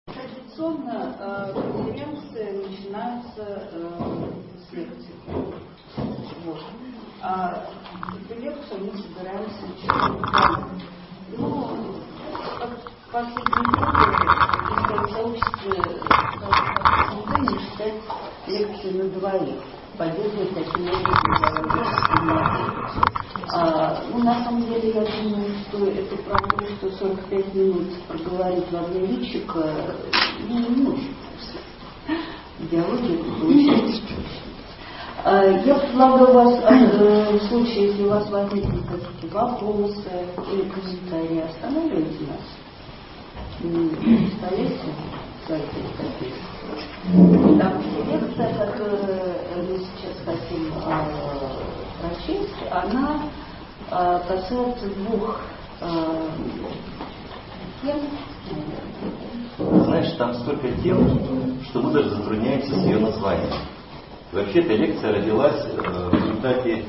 Традиционно конференции начинаются с лекций. Вот. А эту лекцию мы собираемся читать. Ну, последние годы в сообществе не читать лекции на двоих. Поддерживать таким образом. Ну, на самом деле, я думаю, что это правда, что 45 минут проговорить во время личика не может. Диалоги получается. Я предлагаю вас, в случае, если у вас возникнут какие-то вопросы или комментарии, останавливайте нас. Представляете свои перспективы. Так, лекция, которую мы сейчас хотим прочесть, она касается двух тем. Знаешь, там столько тем, что мы даже затрудняемся с ее названием. Вообще эта лекция родилась в результате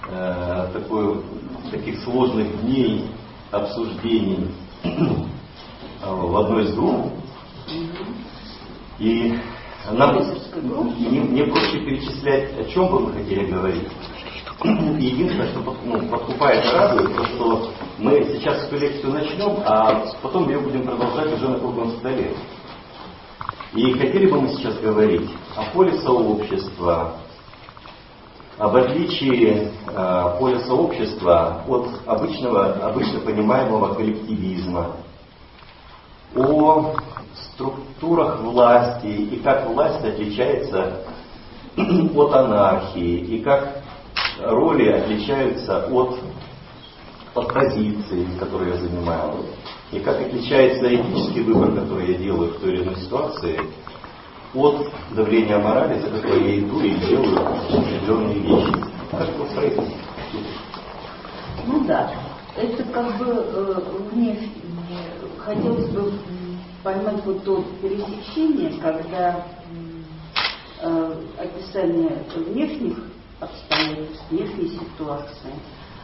таких сложных дней обсуждений в одной из групп. И мне проще перечислять, о чем бы мы хотели говорить. Единственное, что подкупает и радует, то, что мы сейчас эту лекцию начнем, а потом ее будем продолжать уже на круглом столе. И хотели бы мы сейчас говорить о поле сообщества, об отличии поля сообщества от обычно понимаемого коллективизма, о структурах власти и как власть отличается от анархии, и как роли отличаются от позиции, которую я занимаю, и как отличается этический выбор, который я делаю в той или иной ситуации, от давления морали, за которое я иду и делаю определенные вещи. Как это устроить? Ну да, это как бы мне хотелось бы поймать вот то пересечение, когда описание внешних обстоятельств, внешней ситуации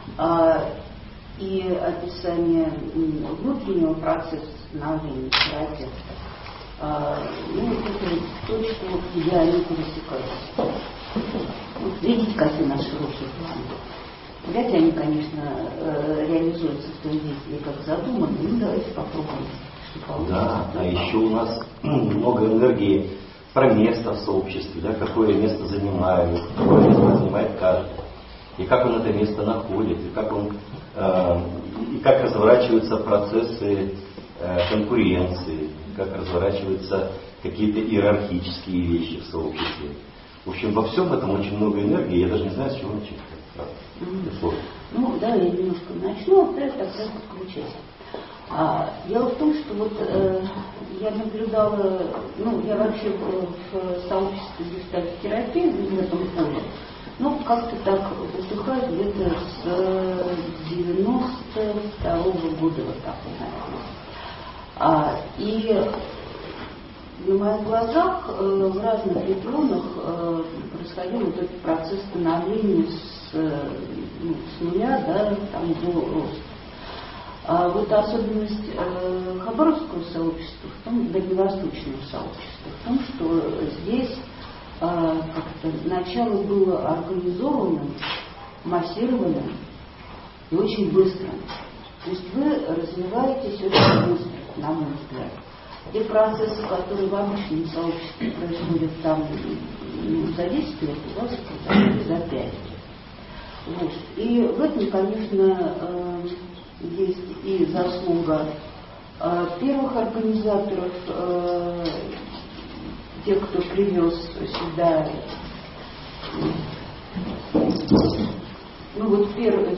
и описание внутреннего процесса становления человека, ну, это точку идеально пересекаются. Вот видите, какие наши руки планы. Вряд ли они, конечно, реализуются в том виде, как задумано. Ну, давайте попробуем. Да, а еще у нас много энергии про место в сообществе, да, какое место занимает, какое место занимает каждый, и как он это место находит, и как разворачиваются процессы конкуренции, как разворачиваются какие-то иерархические вещи в сообществе. В общем, во всем этом очень много энергии, я даже не знаю, с чего начать. Ну, да, я немножко начну, а ты тогда подключайся. Дело в том, что вот я наблюдала, ну, я вообще в сообществе гештальт-терапии в этом поле, ну, как-то так утухаю где-то с 92-го года, вот так, наверное. И на моих глазах в разных регионах происходил вот этот процесс становления с нуля, да, там, до роста. Вот особенность хабаровского сообщества, в том, дальневосточного сообщества, в том, что здесь как-то начало было организованным, массированным и очень быстрым. То есть вы развиваетесь очень быстро, на мой взгляд. Те процессы, которые в обычном сообществе происходят там за 10 лет, у вас происходят за 5 лет. Вот. И в этом, конечно, есть и заслуга первых организаторов, тех, кто привез сюда, ну вот первых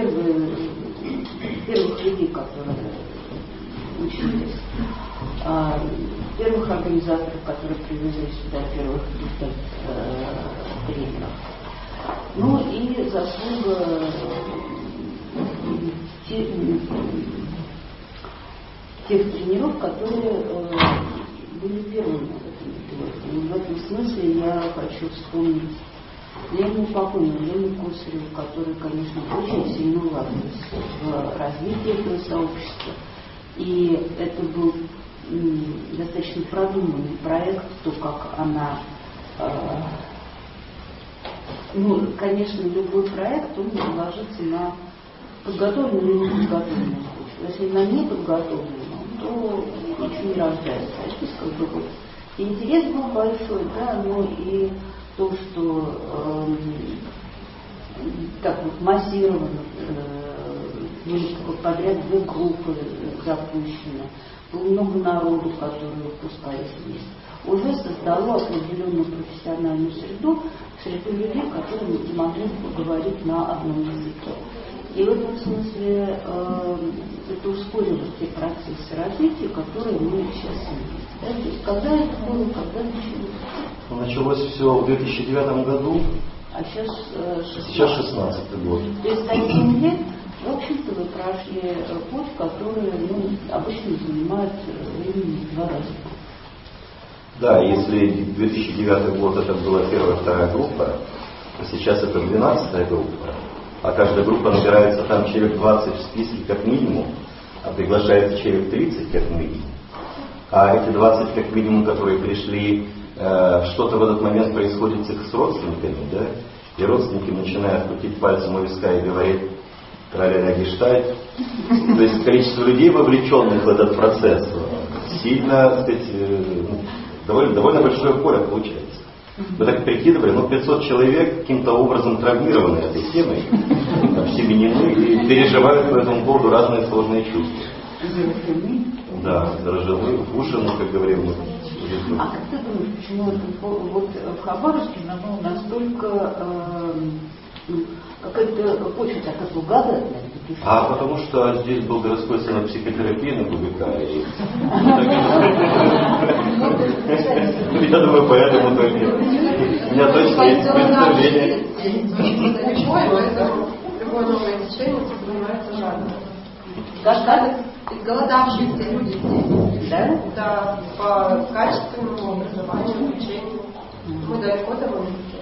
людей, которые учились, первых организаторов, которые привезли сюда первых тренеров. Ну и заслуга тех тренеров, которые были первыми в этом деле. И в этом смысле я хочу вспомнить Лену покойную, Лену Косареву, которая, конечно, очень сильно вложилась в развитие этого сообщества. И это был достаточно продуманный проект, то, как она... конечно, любой проект, он ложится на подготовленную или неподготовленную почву. Если на неподготовленную, то ничего не рождается. Здесь как бы вот интерес был большой, да, но и то, что так вот массированно были подряд 2 группы запущены, было много народу, которые выпускались вместе, уже создало определенную профессиональную среду людей, которые могли поговорить на одном языке. И в этом смысле это ускорило те процессы развития, которые мы сейчас имеем. Да? То есть когда это было, когда началось? Началось все в 2009 году, а сейчас 16 год. То есть за 7 лет, в общем-то, вы прошли путь, который обычно занимает времени в 2 раза. Да, если 2009 год это была 1-2 группа, то сейчас это 12-я группа, а каждая группа набирается там человек 20 в списке как минимум, а приглашается человек 30 как минимум. А эти 20 как минимум, которые пришли, что-то в этот момент происходит с родственниками, да? И родственники начинают крутить пальцем у виска и говорить «тра-ля-ля гештальт». То есть количество людей, вовлеченных в этот процесс, сильно, так сказать, довольно большое поле получается. Мы так прикидывали, 500 человек каким-то образом травмированы этой темой, обсеменены и переживают по этому поводу разные сложные чувства. Да, заражены, укушены, как говорим мы. А как ты думаешь, почему вот в Хабаровске настолько какая-то почва такая благодатная? А потому что здесь был городской центр психотерапии на ГУБК. Я думаю, поэтому у меня точно есть представление. Любое новое течение воспринимается жадно. Изголодавшиеся люди здесь, да? Да, по качественному образованию, учению. Мы далеко того языке.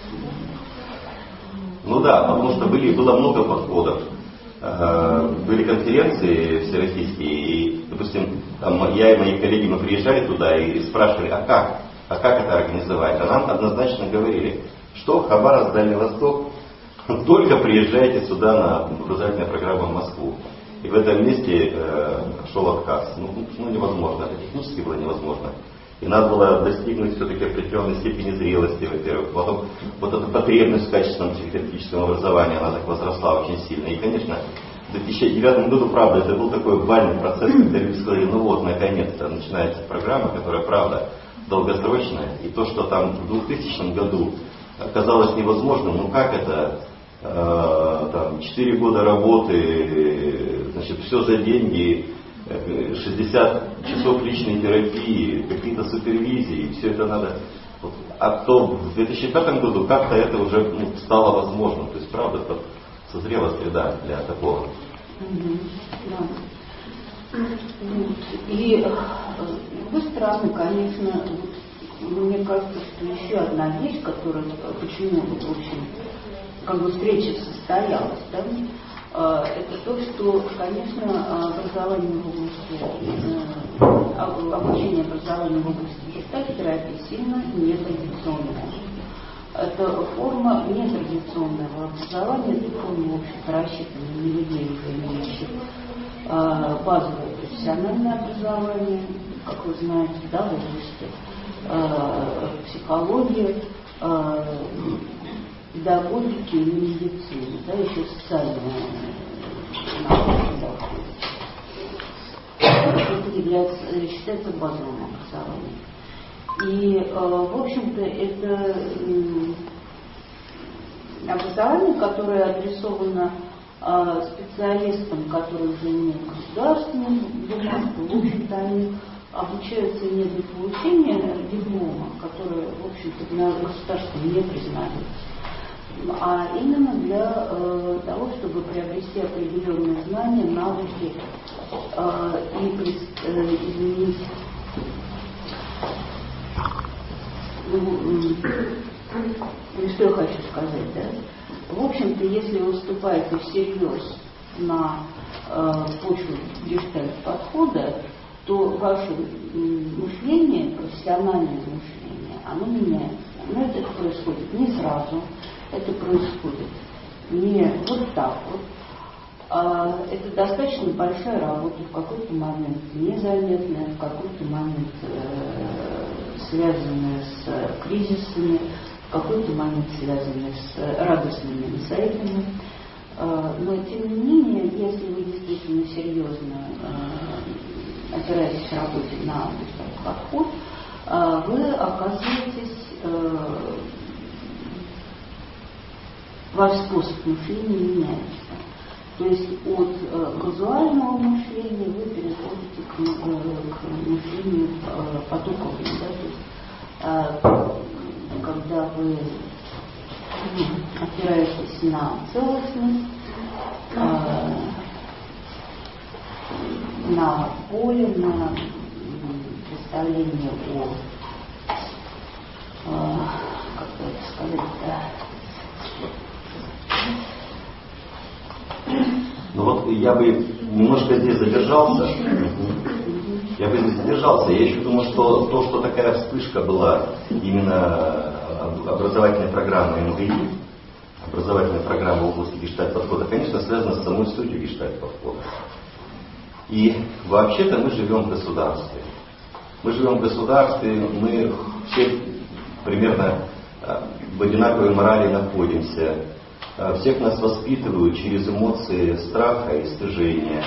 Да, потому что было много подходов. Были конференции всероссийские, и, допустим, там я и мои коллеги, мы приезжали туда и спрашивали, а как это организовать? А нам однозначно говорили, что Хабаровск, Дальний Восток, только приезжайте сюда на образовательную программу в Москву. И в этом месте шел отказ. Невозможно, это технически было невозможно. И надо было достигнуть все-таки определенной степени зрелости, во-первых. Потом вот эта потребность в качественном психотерапевтическом образовании, она так возросла очень сильно. И, конечно, в 2009 году, правда, это был такой бальный процесс, когда люди сказали, наконец-то начинается программа, которая, правда, долгосрочная. И то, что там в 2000 году казалось невозможным, как это, 4 года работы, значит, все за деньги, 60 часов личной терапии, какие-то супервизии, все это надо. А то в 2005 году как-то это уже стало возможным. То есть, правда, это созрела среда для такого. И с другой стороны, конечно, мне кажется, что еще одна вещь, которая, почему, в общем, встреча состоялась, да? Это то, что, конечно, образование в области, обучение образованию в области гештальт-терапии сильно нетрадиционное. Это форма нетрадиционного образования, это форма, в общем-то, рассчитанная на людей, имеющих базовое профессиональное образование, как вы знаете, да, в области психологии, педагогики и медицины, да, еще социальные науки это считается базовым образованием. И, в общем-то, это образование, которое адресовано специалистам, которые уже имеют государственную бумажку, в общем-то, они обучаются не для получения диплома, который, в общем-то, на государстве не признается, а именно для того, чтобы приобрести определенные знания, навыки и изменить что я хочу сказать, да? В общем-то, если вы выступаете всерьез на почву гештальт-подхода, то ваше мышление, профессиональное мышление, оно меняется. Но это происходит не сразу, это происходит не вот так вот. Это достаточно большая работа, в какой-то момент незаметная, в какой-то момент связанная с кризисами, в какой-то момент связанная с радостными инсайтами. Но тем не менее, если вы действительно серьезно опираетесь в работе на подход, вы оказываетесь, ваш способ мышления меняется. То есть от казуального мышления вы переходите к мышлению потоковому. Да? То есть, когда вы опираетесь на целостность, на поле, на представление как бы это сказать, Ну вот я бы немножко здесь задержался. Я еще думаю, что то, что такая вспышка была именно образовательной программы МГИ, образовательная программа в области гештальт-подхода, конечно, связана с самой сутью гештальт-подхода. И вообще-то мы живем в государстве. Мы все примерно в одинаковой морали находимся. Всех нас воспитывают через эмоции страха и стыжения.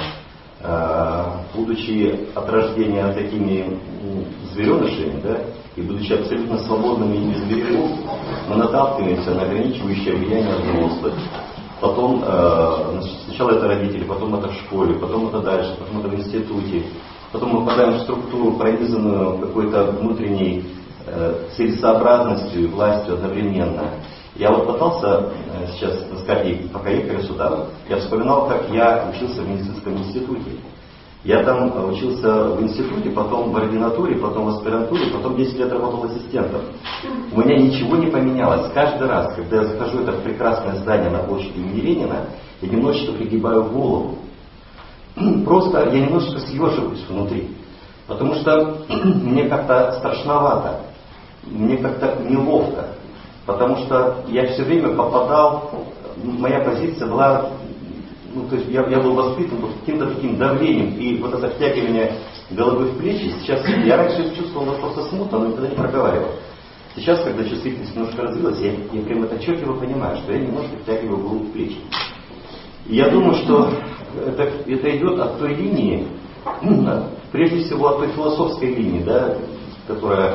Будучи от рождения такими зверенышами, да, и будучи абсолютно свободными и без берегов, мы наталкиваемся на ограничивающее влияние взрослых. Потом, сначала это родители, потом это в школе, потом это дальше, потом это в институте. Потом мы попадаем в структуру, пронизанную какой-то внутренней целесообразностью и властью одновременно. Я вот пытался сейчас сказать, пока ехали сюда, я вспоминал, как я учился в медицинском институте. Я там учился в институте, потом в ординатуре, потом в аспирантуре, потом 10 лет работал ассистентом. У меня ничего не поменялось. Каждый раз, когда я захожу в это прекрасное здание на площади имени Ленина, я немножечко пригибаю голову. Просто я немножечко съеживаюсь внутри. Потому что мне как-то страшновато, мне как-то неловко. Потому что я все время попадал, моя позиция была, то есть я был воспитан каким-то таким давлением, и вот это втягивание головы в плечи, сейчас, я раньше чувствовал просто смутно, но никогда не проговаривал. Сейчас, когда чувствительность немножко развилась, я прям это отчетливо понимаю, что я немножко втягиваю голову в плечи. И я думаю, что это идет от той линии, прежде всего от той философской линии, да, которая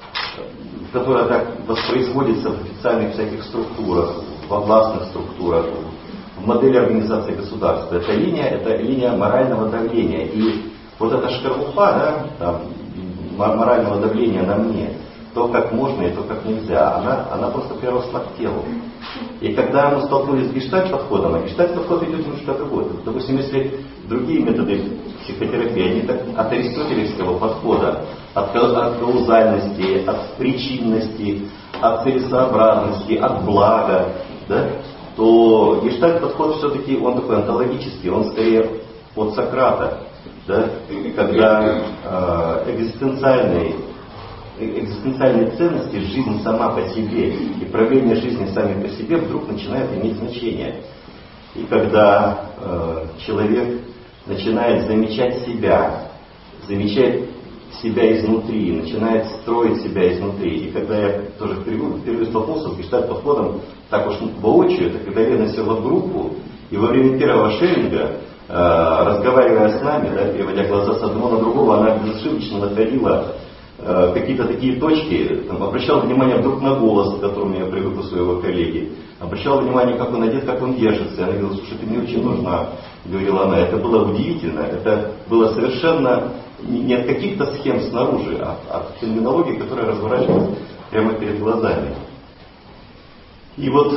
так воспроизводится в официальных всяких структурах, во властных структурах, в модели организации государства. Это линия морального давления. И вот эта шкарлупа, да, морального давления на мне, то, как можно и то, как нельзя, она просто приросла к телу. И когда мы столкнулись с гештальт-подходом, а гештальт-подход идет немножко другой. Допустим, если другие методы психотерапии, они так от аристотелевского подхода, от каузальности, от причинности, от целесообразности, от блага, да, то гештальт-подход все-таки он такой онтологический, он скорее от Сократа, да, когда экзистенциальные ценности, жизнь сама по себе и проявление жизни сами по себе вдруг начинают иметь значение. И когда человек начинает замечать себя изнутри, начинает строить себя изнутри. И когда я тоже впервые столкнулся с гештальт-подходом так уж воочию, это когда Лена села в группу, и во время первого шеринга, разговаривая с нами, да, переводя глаза с одного на другого, она безошибочно находила какие-то такие точки, там, обращала внимание вдруг на голос, к которому я привык у своего коллеги, обращала внимание, как он одет, как он держится. И она говорила: слушай, ты мне очень нужна, говорила она. Это было удивительно, это было совершенно не от каких-то схем снаружи, а от терминологии, которая разворачивалась прямо перед глазами. И вот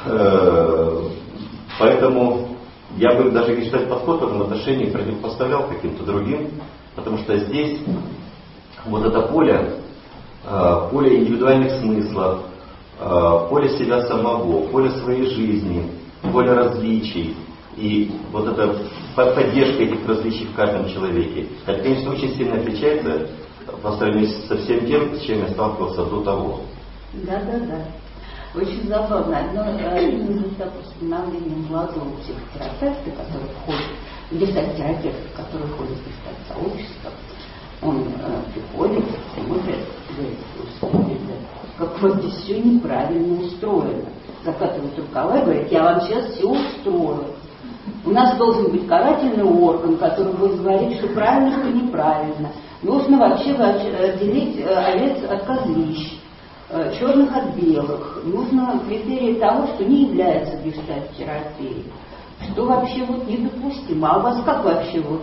поэтому я бы даже гештальт-подход в этом отношении противопоставлял каким-то другим, потому что здесь вот это поле индивидуальных смыслов, поле себя самого, поле своей жизни, поле различий, И вот эта поддержка этих различий в каждом человеке, это, конечно, очень сильно отличается по сравнению со всем тем, с чем я сталкивался до того. Да. Очень забавно. Один из этапов становления молодого психотерапевта, который входит, гештальт-терапевт, который входит в гештальт-сообщество, он приходит, смотрит, говорит: слушайте, как вот здесь все неправильно устроено. Закатывает рукава и говорит: я вам сейчас все устрою. У нас должен быть карательный орган, который будет говорить, что правильно, что неправильно. Нужно вообще отделить овец от козлищ, черных от белых. Нужно критерии того, что не является гештальт-терапией. Что вообще вот недопустимо. А у вас как вообще вот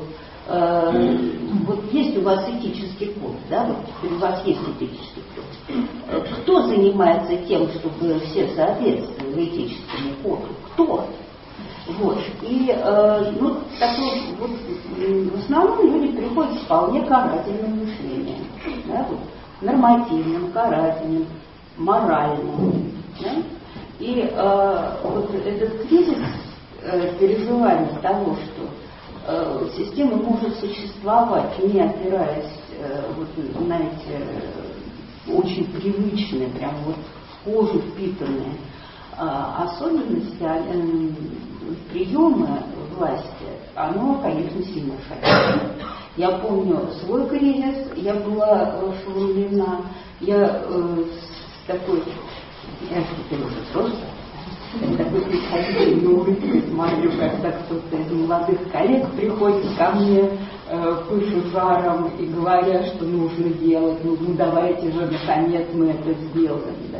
есть у вас этический код, да? Вот теперь у вас есть этический код. Кто занимается тем, чтобы все соответствовали этическому коду? Кто? Вот. И такой, вот, в основном люди приходят с вполне карательным мышлением, да, вот, нормативным, карательным, моральным. Да? И вот этот кризис переживания того, что система может существовать, не опираясь вот на эти очень привычные, прям вот в кожу впитанные особенности, приемы власти, оно, конечно, сильно шокирует. Я помню свой кризис, я была ошеломлена, я с такой, я теперь уже взрослая, такой предпочтительной улыбкой смотрю, когда кто-то из молодых коллег приходит ко мне, пышут жаром и говорят, что нужно делать, ну давайте же наконец мы это сделаем, да?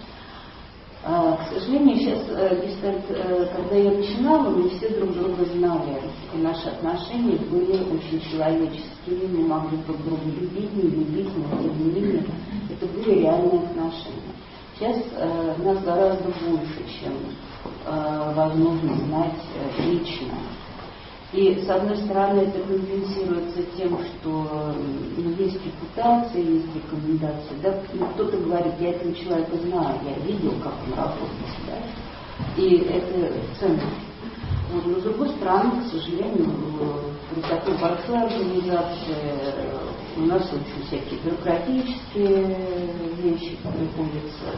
К сожалению, сейчас, когда я начинала, мы все друг друга знали, и наши отношения были очень человеческими, мы могли друг друга любить, не любить, но тем не менее, это были реальные отношения. Сейчас нас гораздо больше, чем возможно знать лично. И, с одной стороны, это компенсируется тем, что есть репутация, есть рекомендации. Да? Кто-то говорит: я этого человека знаю, я видел, как он работает. Да? И это ценно. Вот. Но, с другой стороны, к сожалению, при такой большой организации у нас очень всякие бюрократические вещи приходится.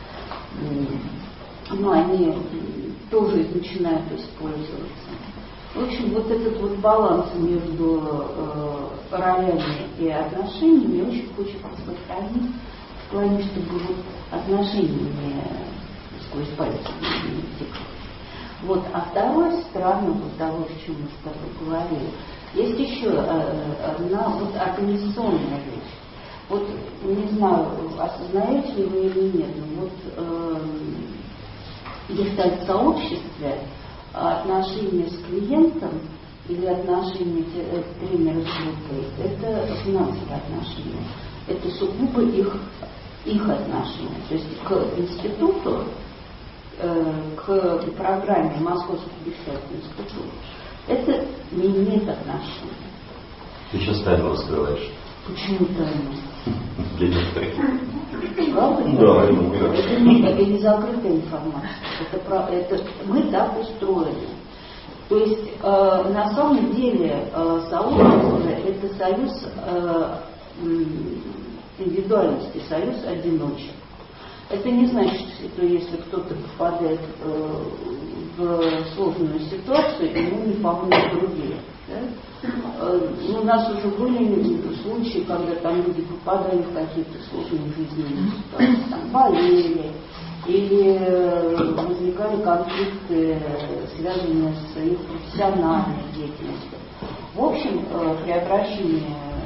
Но они тоже начинают использоваться. В общем, вот этот вот баланс между ролями и отношениями очень хочется сохранить в плане, чтобы вот отношения не сквозь пальцы не текли. Вот. А вторая сторона вот того, о чем мы с тобой говорили, есть еще одна вот организационная вещь. Вот не знаю, осознаете ли вы или нет, но вот в гештальт-сообществе отношения с клиентом или отношения тренера с группой — это финансовые отношения. Это сугубо их отношения. То есть к институту, к программе Московский гештальтный институт, это не имеет отношения. Ты сейчас тайну раскрываешь. Почему тайну? Для некоторых. Правда? Да, это не закрытая информация. Это мы так устроены. То есть на самом деле сообщество — это союз индивидуальности, союз одиночек. Это не значит, что если кто-то попадает в сложную ситуацию, ему не помогут другие. Да? У нас уже были случаи, когда там люди попадали в какие-то сложные жизненные ситуации, там болели, или возникали конфликты, связанные с их профессиональной деятельностью. В общем, при обращении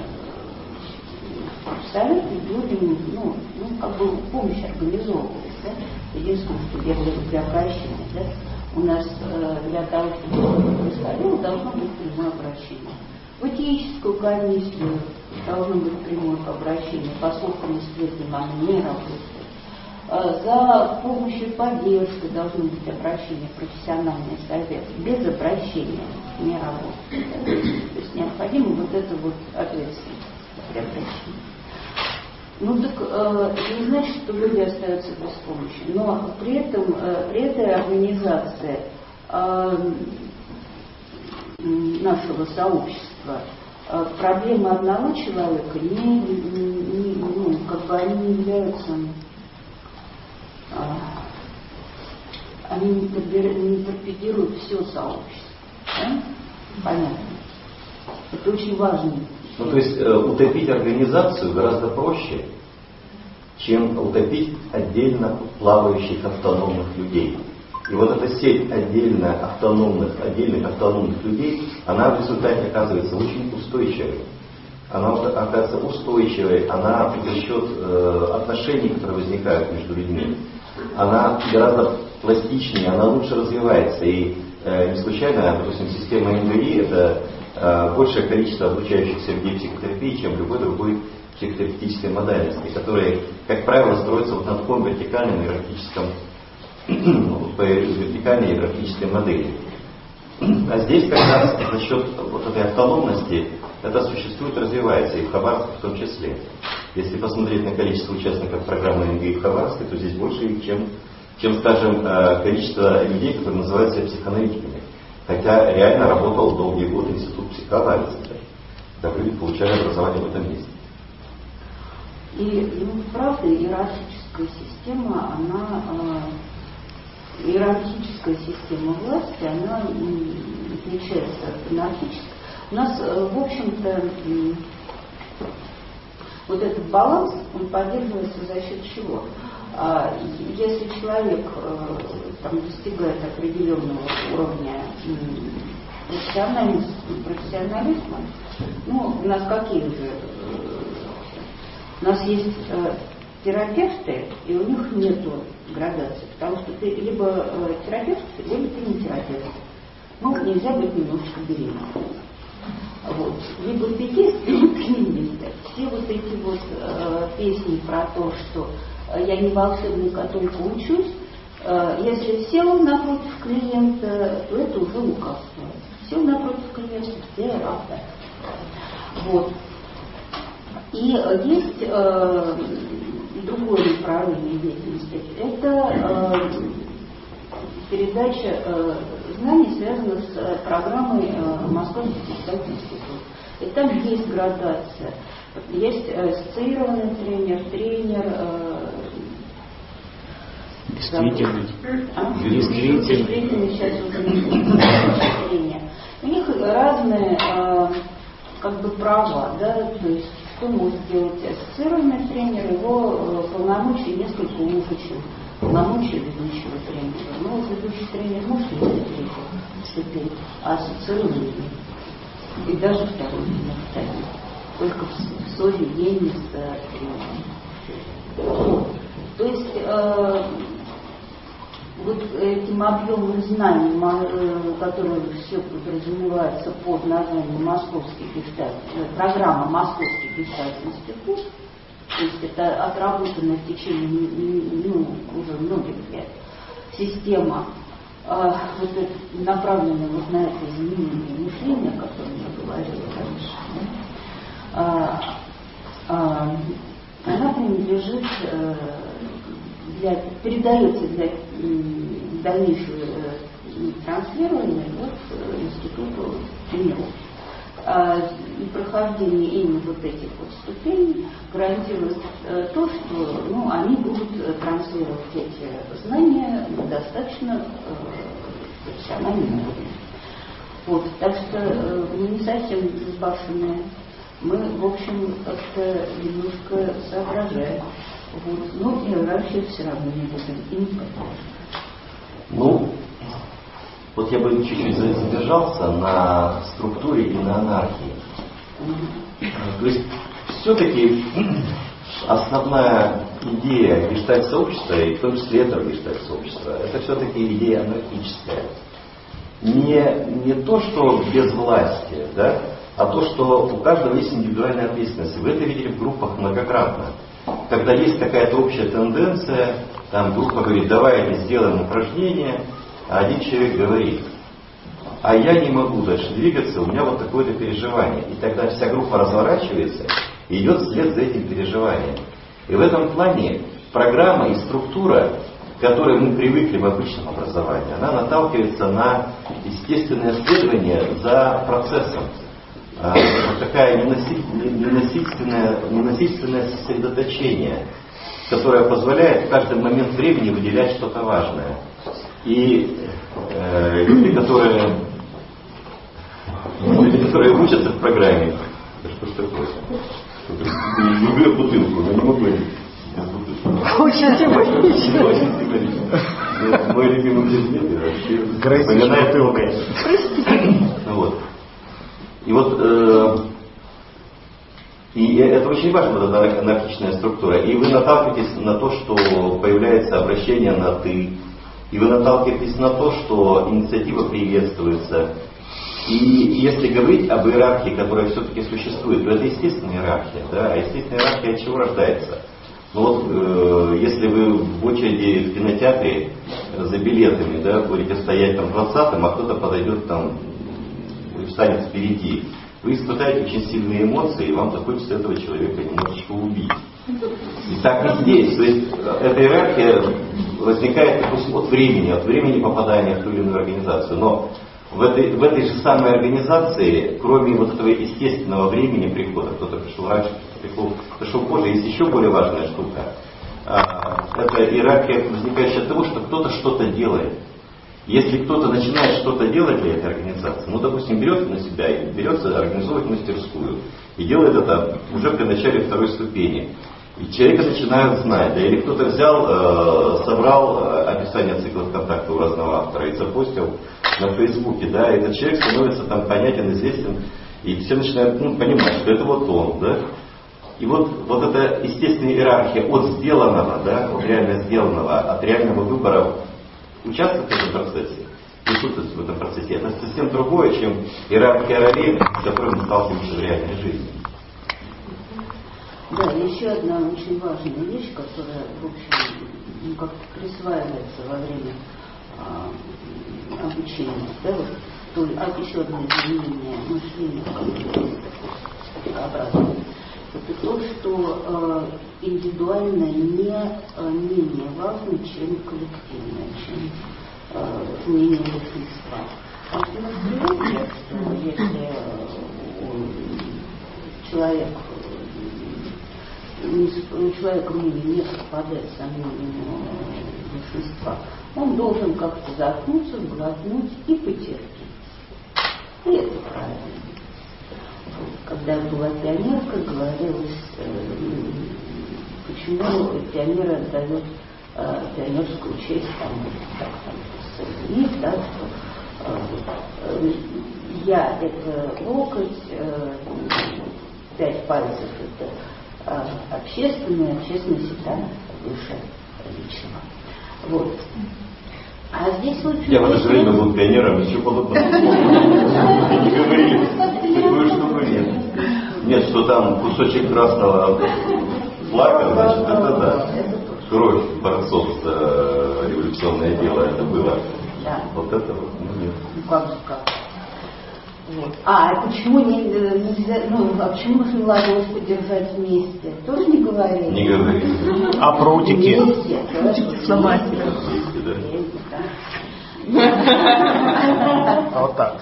в совет людям, как бы помощь организовывалась. Да? Единственное, что я говорю при обращении, да? У нас для того, чтобы это происходило, должно быть прямое обращение. В этическую комиссию должно быть прямое обращение, поскольку следствием оно не работает. За помощью и поддержкой должно быть обращение в профессиональный совет. Без обращения не работает. То есть необходимо вот это вот ответственность при обращении. Это не значит, что люди остаются без помощи, но при этой организации нашего сообщества, проблемы одного человека они не являются, они не торпедируют все сообщество. Да? Понятно. Это очень важно. Ну, то есть утопить организацию гораздо проще, чем утопить отдельно плавающих автономных людей. И вот эта сеть отдельных автономных людей, она в результате оказывается очень устойчивой. Она оказывается устойчивой, она за счет отношений, которые возникают между людьми, она гораздо пластичнее, она лучше развивается. И не случайно, допустим, система НГИ — это большее количество обучающихся людей психотерапии, чем любой другой психотерапевтической модальности, которые, как правило, строятся вот на таком вертикальном иерархическом, по вертикальной иерархической модели. А здесь как раз за счет вот этой автономности это существует и развивается, и в Хабаровске в том числе. Если посмотреть на количество участников программы НГИ в Хабаровске, то здесь больше их, чем, скажем, количество людей, которые называют себя психоаналитиками. Хотя реально работал долгие годы институт психоанализа, когда люди получали образование в этом месте. И, правда, иерархическая система власти, она отличается от анархической. У нас, в общем-то, вот этот баланс, он поддерживается за счет чего? Если человек достигает определенного уровня профессионализма, у нас какие уже? У нас есть терапевты, и у них нету градации, потому что ты либо терапевт, либо ты не терапевт. Нельзя быть немножечко беременным. Вот. Либо пикист, либо криминист. Все вот эти вот песни про то, что я не волшебник, а только учусь, если сел напротив клиента, то это уже лукавство. Сел напротив клиента, все равно. Вот. И есть другое направление деятельности. Это передача знаний, связанных с программой Московский гештальтный институт. И там есть градация. Есть ассоциированный тренер, действительный, сейчас уже не. У них разные права, да, то есть что может сделать ассоциированный тренер, его полномочия несколько уже, чем полномочия ведущего тренера. Ведущий тренер может ездить в ступень, а ассоциированный нет. И даже второй не стоит. Только в ссоре деньги с тренером. То есть вот этим объемом знаний, которые все подразумевается под названием программа Московский гештальтный институт, то есть это отработанная в течение уже многих лет система, вот это, направленная вот на это изменение мышления, о котором я говорила раньше, она принадлежит передается для дальнейшего транслирования институту тренировки. И прохождение именно вот этих вот ступеней гарантирует то, что они будут транслировать эти знания достаточно профессиональным уровнем. Вот, так что мы не совсем безбашенные. Мы, в общем, как-то немножко соображаем. Вот. Иерархию все равно не будем и не поддерживаем. Вот я бы чуть-чуть задержался на структуре и на анархии. То есть все-таки основная идея гештальт-сообщества, и в том числе этого гештальт-сообщества, это все-таки идея анархическая. Не то, что без власти, да, а то, что у каждого есть индивидуальная ответственность. Вы это видели в группах многократно. Когда есть какая-то общая тенденция, там группа говорит, давай сделаем упражнение, а один человек говорит, а я не могу дальше двигаться, у меня вот такое-то переживание. И тогда вся группа разворачивается и идет вслед за этим переживанием. И в этом плане программа и структура к которой мы привыкли в обычном образовании, она наталкивается на естественное следование за процессом. Вот такая ненасильственное сосредоточение, которое позволяет в каждый момент времени выделять что-то важное. И люди, которые учатся в программе, да что ж такое? Люблю бутылку, но не могу без бутылки. Очень мой любимый предмет вообще вспоминает бутылкой. Вот. И вот и это очень важно, вот эта анархичная структура. И вы наталкиваетесь на то, что появляется обращение на «ты». И вы наталкиваетесь на то, что инициатива приветствуется. И если говорить об иерархии, которая все-таки существует, то это естественная иерархия. Да? А естественная иерархия от чего рождается? Ну вот, если вы в очереди в кинотеатре за билетами, да, будете стоять там 20-м, а кто-то подойдет там и встанет впереди, вы испытаете очень сильные эмоции, и вам захочется этого человека немножечко убить. И так и здесь. То есть эта иерархия возникает, допустим, от времени попадания в ту или иную организацию. Но в этой же самой организации, кроме вот этого естественного времени прихода, кто-то пришел раньше, кто-то пришел позже, есть еще более важная штука. Это иерархия, возникающая от того, что кто-то что-то делает. Если кто-то начинает что-то делать для этой организации, ну, допустим, берется на себя и берется организовывать мастерскую, и делает это уже при начале второй ступени. И человека начинают знать, да, или кто-то взял, собрал описание циклов контакта у разного автора и запостил на Фейсбуке, да, и этот человек становится там понятен, известен, и все начинают понимать, что это вот он, да. И вот эта естественная иерархия от сделанного, да, от реально сделанного, от реального выбора участвовать в этом процессе, присутствовать в этом процессе, это совсем другое, чем иерархия ролей, с которой мы сталкиваемся в реальной жизни. Да, еще одна очень важная вещь, которая, в общем, как-то присваивается во время обучения, да, вот, еще одно изменение мышления, образно. Это то, что индивидуальное не менее важно, чем коллективное, чем мнение большинства. А в восприятии, что если у человека мнение не совпадает со мнением большинства, он должен как-то заткнуться, сглотнуть и потерпеть. И это правильно. Когда я была пионеркой, говорилось, почему пионер отдает пионерскую честь да, что я это локоть, 5 пальцев это общественное всегда выше личного. Вот. А здесь очень... Я в это же время был пионером, ничего подобного. Не говорили, такую штуку нет. Нет, что там кусочек красного флага, значит, это да. Кровь борцов за революционное дело, это было. Да. Вот это вот, нет. Ну как? Вот. А почему нельзя, почему же ладно поддержать вместе? Тоже не говорили? Не говорили. А прутики? Сломатели. А вот так.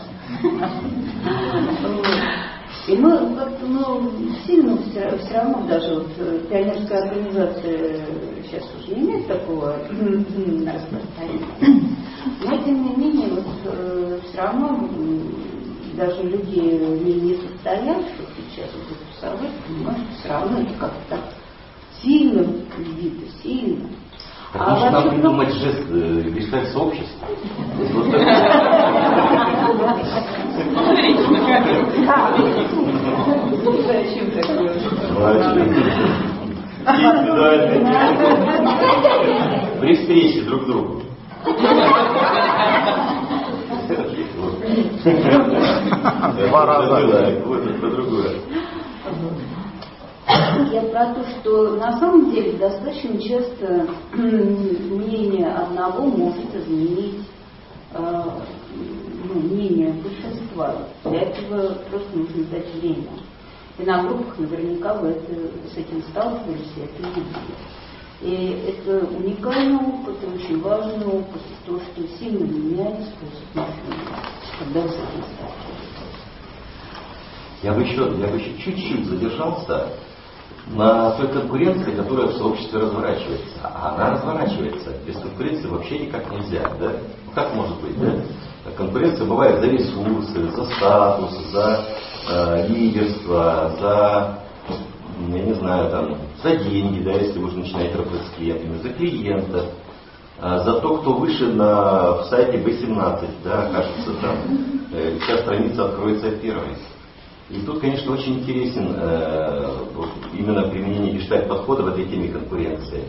И мы как-то сильно все равно даже вот пионерская организация сейчас уже не имеет такого распространения. Но тем не менее все равно даже люди не состоявших сейчас записывать, понимаешь, что все равно это как-то так сильно видно, сильно. Так может нам придумать жест, представить сообщество? Зачем такое? Индивидуальный. При встрече друг к другу. Два раза. Вот это по-другому. Я про то, что на самом деле достаточно часто мнение одного может изменить мнение большинства. Для этого просто нужно дать время. И на группах наверняка вы с этим сталкивались и это видели. И это уникальный опыт, очень важный опыт, то, что сильно меняет способ мышления, когда вы с этим сталкиваетесь. Я бы еще чуть-чуть задержался на той конкуренции, которая в сообществе разворачивается. А она разворачивается. Без конкуренции вообще никак нельзя. Да? Ну, как может быть? Да? Конкуренция бывает за ресурсы, за статус, за лидерство, за, я не знаю, там, за деньги, да, если вы уже начинаете работать с клиентами, за клиентов, за то, кто выше в сайте B17, да, кажется, там, вся страница откроется первой. И тут, конечно, очень интересен именно применение гештальт-подхода в этой теме конкуренции.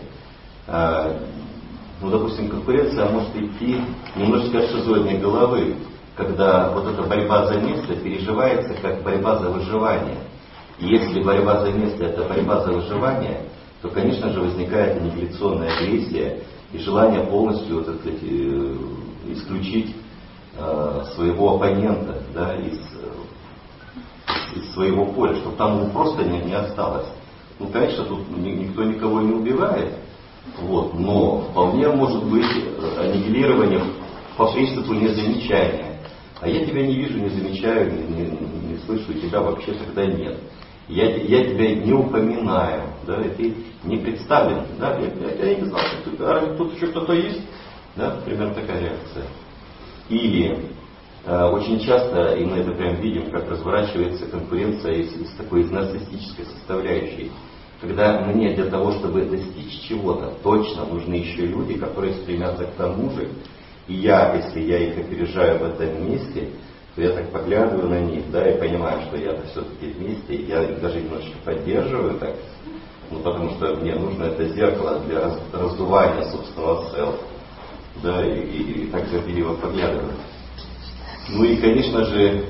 Ну, допустим, конкуренция может идти немножечко от шизоидной головы, когда вот эта борьба за место переживается как борьба за выживание. И если борьба за место – это борьба за выживание, то, конечно же, возникает аннигиляционная агрессия и желание полностью, так сказать, исключить своего оппонента, да, из своего поля, чтобы там его просто не осталось. Ну, конечно, тут никто никого не убивает, вот, но вполне может быть аннигилирование по принципу незамечания. А я тебя не вижу, не замечаю, не слышу, и тебя вообще тогда нет. Я тебя не упоминаю, да, и ты не представлен. Да, я не знал, что тут еще кто-то есть. Да, примерно такая реакция. Или очень часто, и мы это прям видим, как разворачивается конкуренция из такой нарциссической составляющей. Когда мне для того, чтобы достичь чего-то, точно нужны еще люди, которые стремятся к тому же. И если я их опережаю в этом месте, то я так поглядываю на них, да, и понимаю, что я-то все-таки вместе, и я их даже немножечко поддерживаю так, ну, потому что мне нужно это зеркало для раздувания собственного селфа, да, и так терпеливо поглядываю. Ну и, конечно же,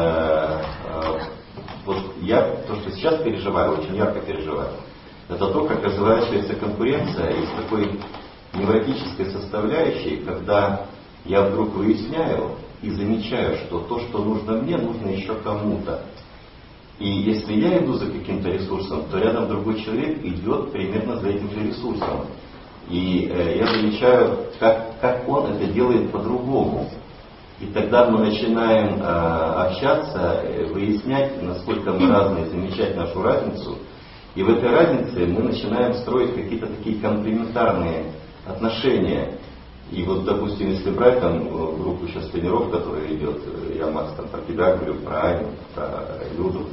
вот я то, что сейчас переживаю, очень ярко переживаю, это то, как разворачивается конкуренция из такой невротической составляющей, когда я вдруг выясняю и замечаю, что то, что нужно мне, нужно еще кому-то. И если я иду за каким-то ресурсом, то рядом другой человек идет примерно за этим же ресурсом. И я замечаю, как он это делает по-другому. И тогда мы начинаем общаться, выяснять, насколько мы разные, замечать нашу разницу. И в этой разнице мы начинаем строить какие-то такие комплементарные отношения. И вот, допустим, если брать там группу сейчас тренеров, которая идет, я, Макс, там про тебя говорю, про Аню, про Люду,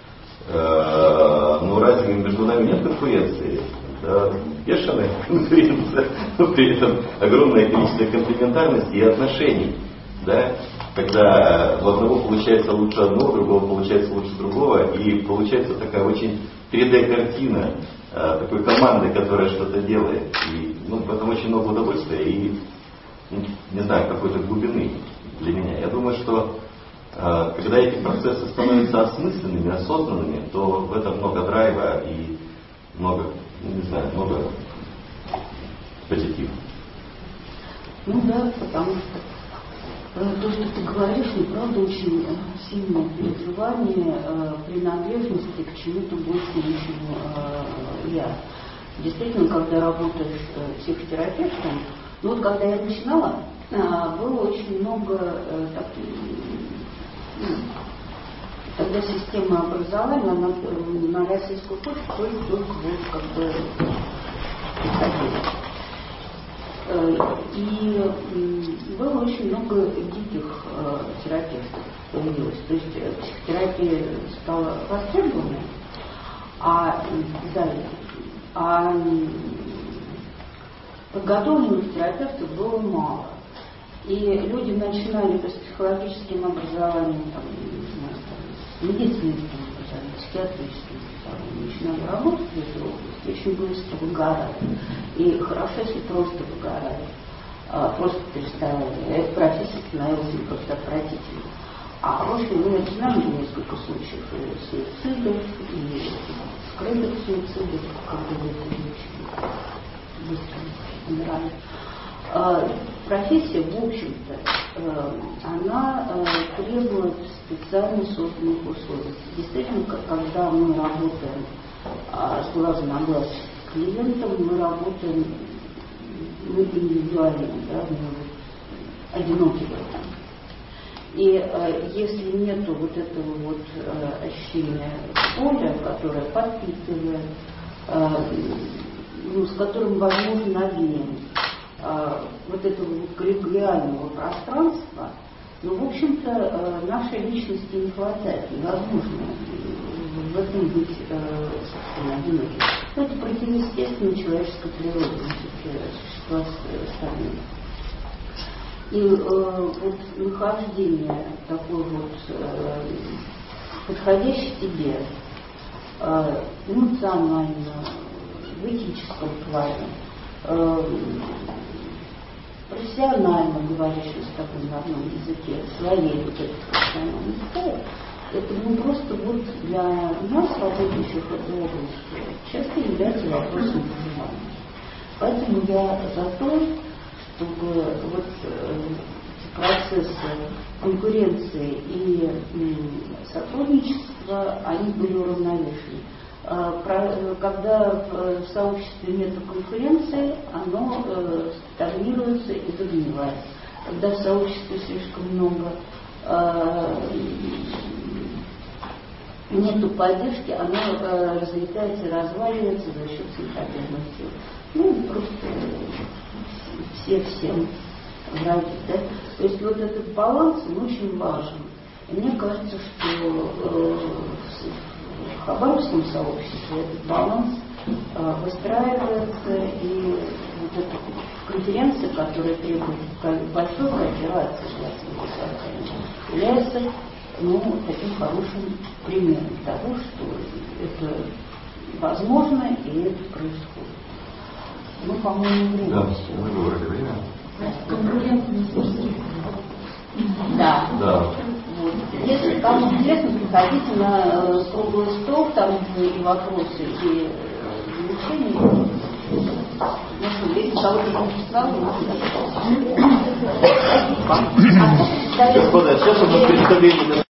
но разве между нами нет конкуренции? Да, бешеная конкуренция, но при этом огромное количество комплементарности и отношений. Да? Когда у одного получается лучше одного, у другого получается лучше другого, и получается такая очень 3D-картина такой команды, которая что-то делает. И в этом очень много удовольствия и, не знаю, какой-то глубины для меня. Я думаю, что когда эти процессы становятся осмысленными, осознанными, то в этом много драйва и много позитива. Ну да, потому что то, что ты говоришь, неправда, очень сильное переживание принадлежности к чему-то большему, чем я. Действительно, когда работаешь психотерапевтом, ну вот когда я начинала, было очень много тогда система образования на российскую почту только вот как бы приходила. И было очень много диких терапевтов появилось. То есть психотерапия стала востребованной, а подготовленных терапевтов было мало. И люди начинали с психологическим образованием, там, не знаю, медицинским образованием, психиатрическим образованием, начинали работать в этой области, очень быстро выгорали. И хорошо, если просто выгорали, просто переставали. Эта профессия становилась просто отвратительной. А хорошие мы начинали несколько случаев суицидов и скрытых суицидов, когда люди очень быстро умирали. Профессия, в общем-то, она требует специально созданных условий. Действительно, когда мы работаем с глазу на глаз с клиентом мы работаем, мы индивидуально, да, мы одиноки в этом. И если нету вот этого вот ощущения поля, которое подпитывает, с которым возможен обмен, вот этого вот коллегиального пространства, в общем-то, нашей личности не хватает, невозможно в этом быть собственно одиноким. Это противоестественно человеческой природе, существа стороны. И вот нахождение такой вот подходящей тебе эмоционально, в этическом плане, профессионально говорящий с тобой на одном языке, своей вот этой профессиональной сферы, это просто вот для нас, работающих в этой области, часто является вопросом выживания. Поэтому я за то, чтобы вот процессы конкуренции и сотрудничества, они были уравновешены. Когда в сообществе нет конкуренции, оно стагнируется и загнивает. Когда в сообществе слишком много нету поддержки, оно разлетается и разваливается за счет централизма сил. Просто все всем враги, да? То есть вот этот баланс, он очень важен. И мне кажется, что в хабаровском сообществе этот баланс выстраивается, и вот эта конференция, которая требует большой кооперации с является таким хорошим примером того, что это возможно и это происходит. По-моему, время. Да, мы выбрали время. Да. Да. Вот. Если кому интересно, приходите на круглый стол, там и вопросы, и замечания. Если кого-то Господа, сейчас у нас представление